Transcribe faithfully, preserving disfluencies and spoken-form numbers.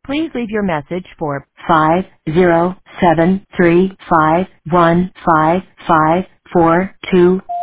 Please leave your message for five zero seven three five one five five four two.